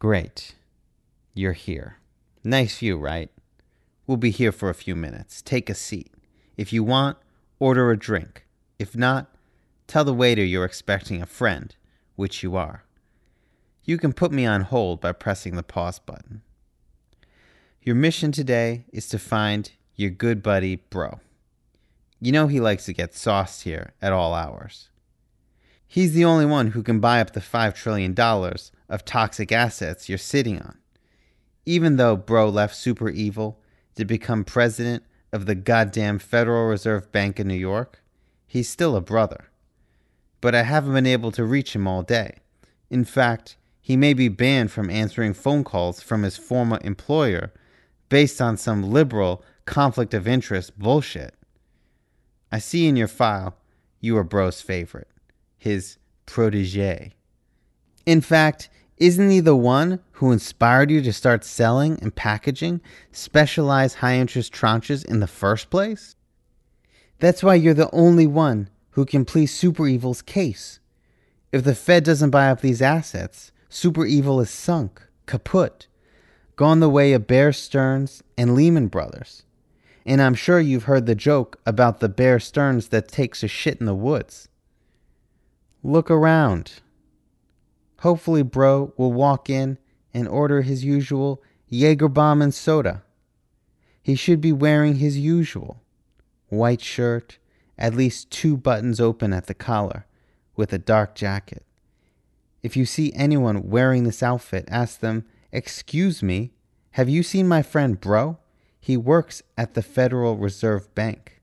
Great. You're here. Nice view, right? We'll be here for a few minutes. Take a seat. If you want, order a drink. If not, tell the waiter you're expecting a friend, which you are. You can put me on hold by pressing the pause button. Your mission today is to find your good buddy, Bro. You know he likes to get sauced here at all hours. He's the only one who can buy up the $5 trillion of toxic assets you're sitting on. Even though Bro left Super Evil to become president of the goddamn Federal Reserve Bank of New York, he's still a brother. But I haven't been able to reach him all day. In fact, he may be banned from answering phone calls from his former employer based on some liberal conflict of interest bullshit. I see in your file you are Bro's favorite, his protege. In fact, isn't he the one who inspired you to start selling and packaging specialized high-interest tranches in the first place? That's why you're the only one who can please Super Evil's case. If the Fed doesn't buy up these assets, Super Evil is sunk, kaput, gone the way of Bear Stearns and Lehman Brothers. And I'm sure you've heard the joke about the Bear Stearns that takes a shit in the woods. Look around. Hopefully Bro will walk in and order his usual Jägerbomb and soda. He should be wearing his usual white shirt, at least 2 buttons open at the collar, with a dark jacket. If you see anyone wearing this outfit, ask them, "Excuse me, have you seen my friend Bro? He works at the Federal Reserve Bank."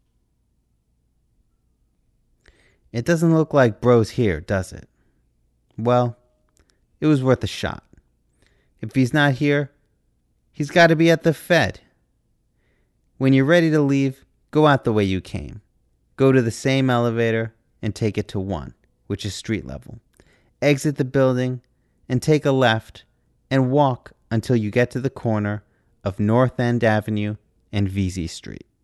It doesn't look like Bro's here, does it? Well, it was worth a shot. If he's not here, he's got to be at the Fed. When you're ready to leave, go out the way you came. Go to the same elevator and take it to 1, which is street level. Exit the building and take a left and walk until you get to the corner of North End Avenue and Vesey Street.